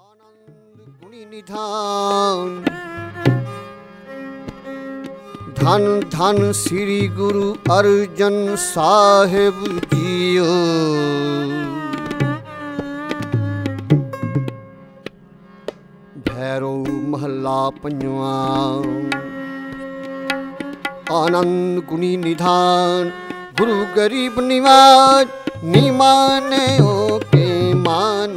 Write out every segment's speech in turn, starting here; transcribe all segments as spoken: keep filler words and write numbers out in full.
आनंद गुणी निधान धन धन श्री गुरु अर्जन साहिब जियो। भैरो महला पंजवा। आनंद गुणी निधान गुरु गरीब निवाज निमाने ओ के मान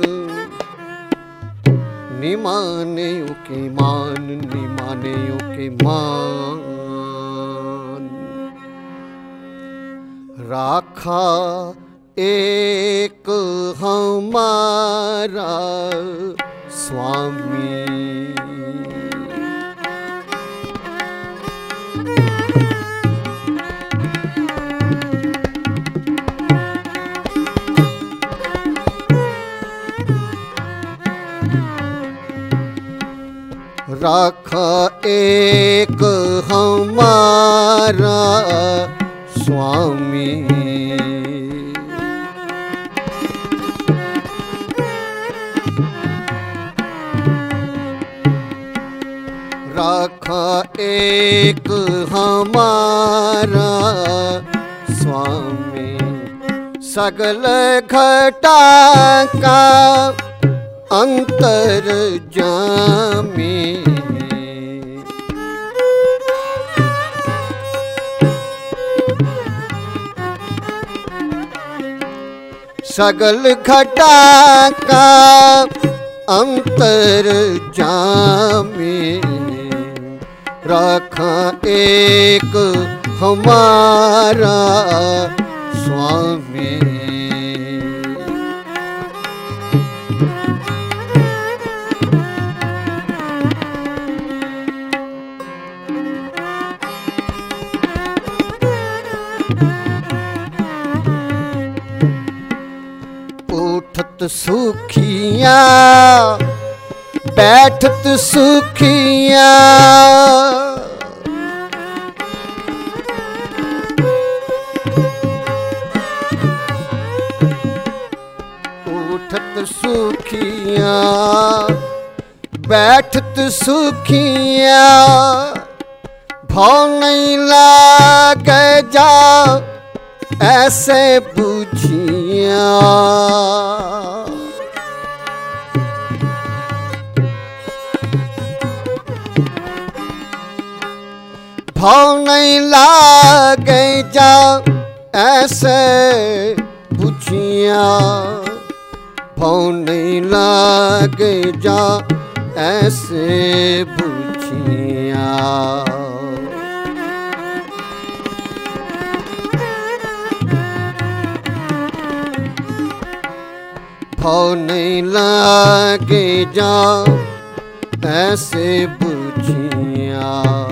निमाने ओ के मान निमाने ओ के मान। राखा एक हमारा स्वामी राखा एक हमारा स्वामी। राखा एक हमारा स्वामी। सगल घटा का अंतर जामी। सगल घटा का अंतर जामी। रखा एक हमारा स्वामी। उठत सुखिया बैठत सुखिया। उठत सुखिया बैठत सुखिया। भाव नहीं लागे जा ऐसे बुझिया। भाव नहीं लागे जा ऐसे बुझिया। भाव नहीं लागे जा ऐसे बुझिया। भाव नहीं लागे जा ऐसे बुझिया।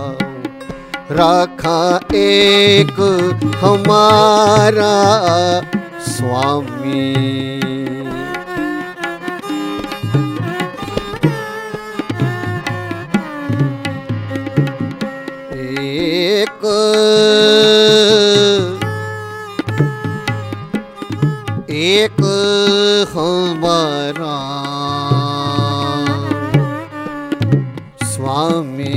रखा एक हमारा स्वामी। एक एक हमारा स्वामी।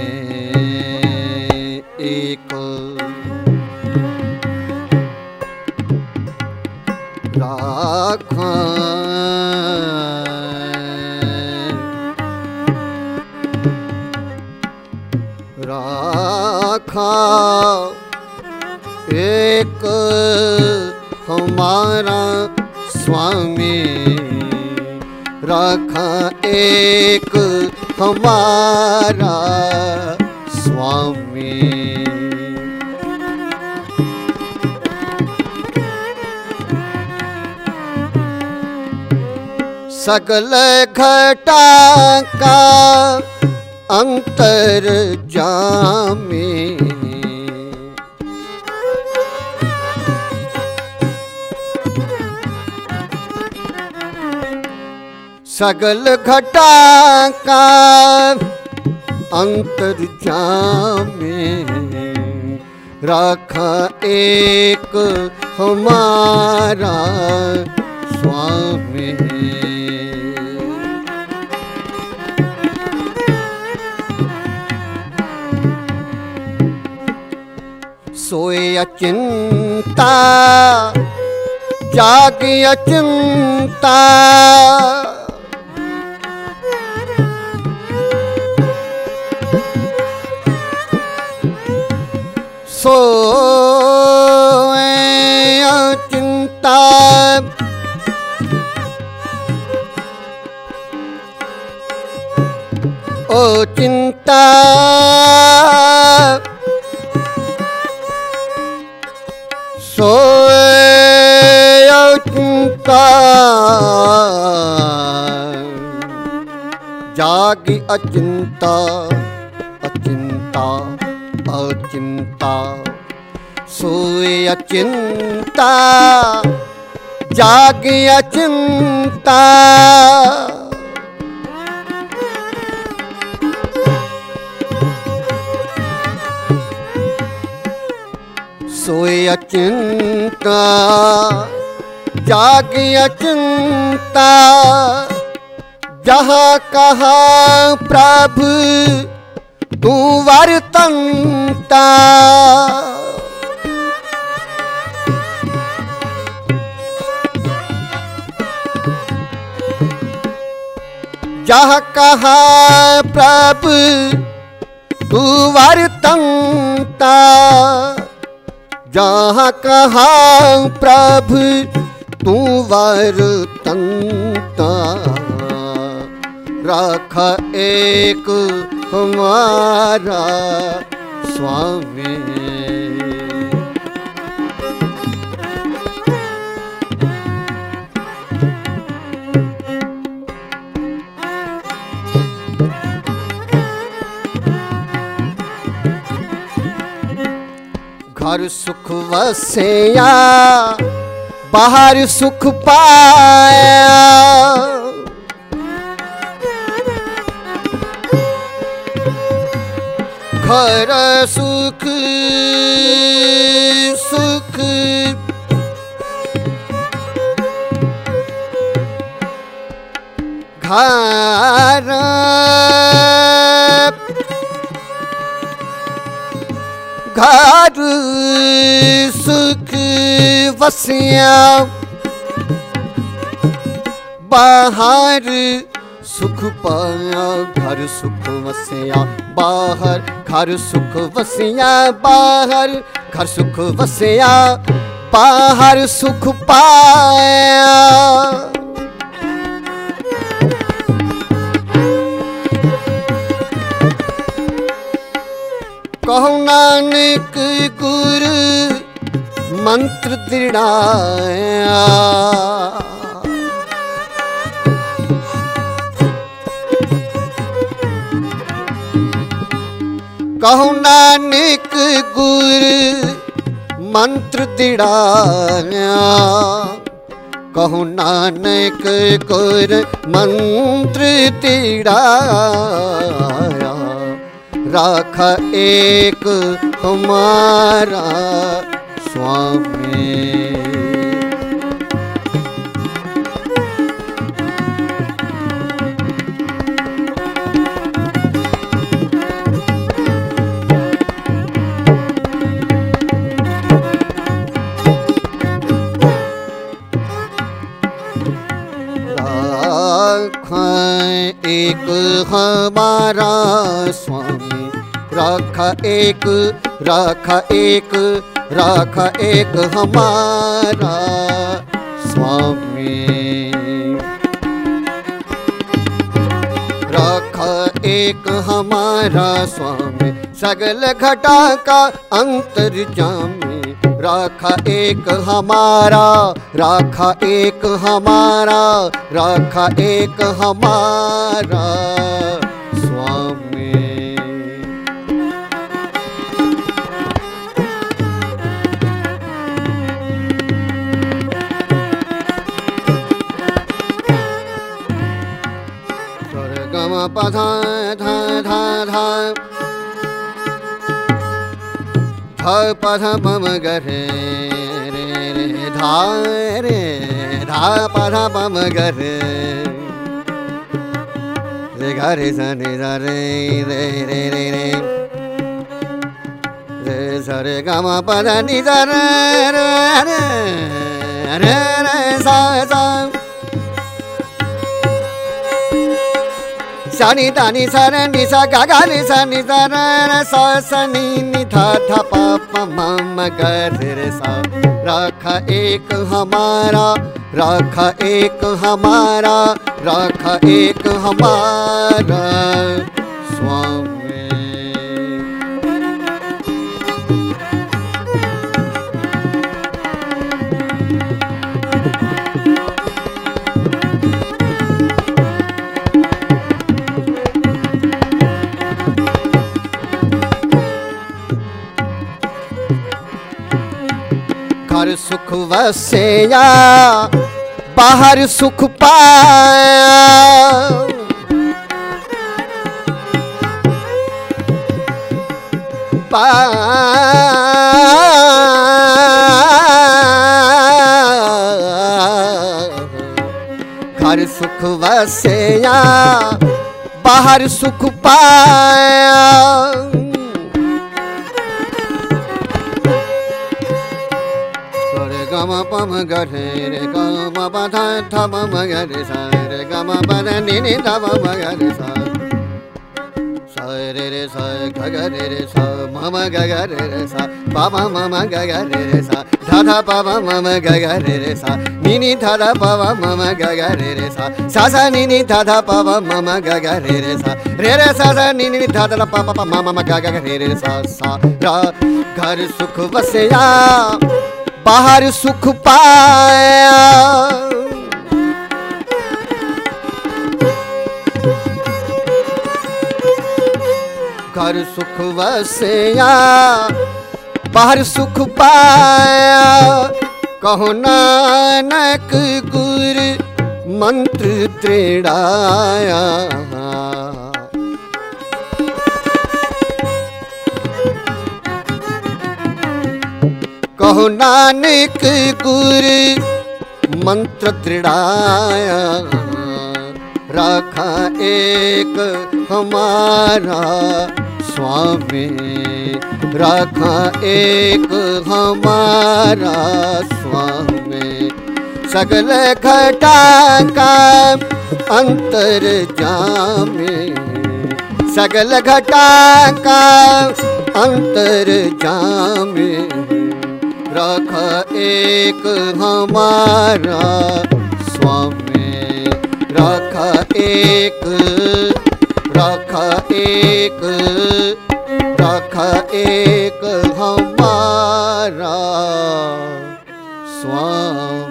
एक राखा राखा एक हमारा स्वामी। राखा एक हमारा स्वामी। सगल घटा का अंतर जामे। सगल घटा का अंतर जामे। रखा एक हमारा स्वामी। सोए अचिंता जागे अचिंता, सोए अचिंता ओ चिंता सोए अचिंता जागी अचिंता, अचिंता अचिंता सोए अचिंता जागे अचिंता, सोए अचिंता जागे अचिंता, जहाँ कहाँ प्रभु तू वर्तंता, जहाँ कहाँ प्रभु तू वर्तंता, जहाँ कहाँ प्रभु तू वर्तंता, रख एक हमारा स्वामी। घर सुख वसिया बाहर सुख पाया, घर सुख सुख घर घर सुख वसिया बाहर सुख पाया, घर सुख वसिया बाहर, घर सुख वसिया बाहर, घर सुख वसिया बाहर सुख पाया, कहो नानक गुरु मंत्र दृढ़ाया, कहो नानक गुरु मंत्र दृढ़ाया, कहो नानक गुरु मंत्र दृढ़ाया, राख एक हमारा स्वामी। एक हमारा स्वामी, राखा एक राखा एक राखा एक हमारा स्वामी, राखा एक हमारा स्वामी, सगल घटा का अंतर्यामी, राखा एक हमारा, राखा एक हमारा, राखा एक हमारा स्वामी। स्वर्गम पधा धा धा धा ध पध पम गरे रे रे धा रे धा पध पम गरे रे गा रे सा रे सा रे रे रे रे रे रे सा रे गा मा पा धा नि सा रे रे रे रे रे सा सा सा नि धा नि सा रे नि सा गा गा नि सा नि सा रे रे सा सा नि नि धा धा पा पा मा मा गा रे रे सा राखा एक हमारा राखा एक हमारा राखा एक हमारा स्वामी घर सुख वसेया बाहर सुख पाया घर सुख वसेया बाहर सुख पाया गम पम ग रे ग म प ध थ म म ग रे सा रे ग म प ध नि नि ध म म ग रे सा सा रे रे सा ग ग रे रे सा म म ग ग रे रे सा प म म म ग ग रे रे सा ध ध प म म म ग ग रे रे सा नि नि ध ध प म म ग ग रे रे सा सा सा नि नि ध ध प म म ग ग रे रे सा रे रे सा सा नि नि ध ध प प म म ग ग रे रे सा सा रा घर सुख बसया बाहर सुख पाया घर सुख वसेया बाहर सुख पाया कहो नानक गुर मंत्र त्रिड़ाया कहो नानक गुर मंत्र त्रिड़ाया राखा एक हमारा स्वामी राखा एक हमारा स्वामी सगल घटा का अंतर जामे सगल घटा का अंतर जामे राखा एक हमारा स्वामी राखा एक राखा एक राखा एक हमारा स्वामी।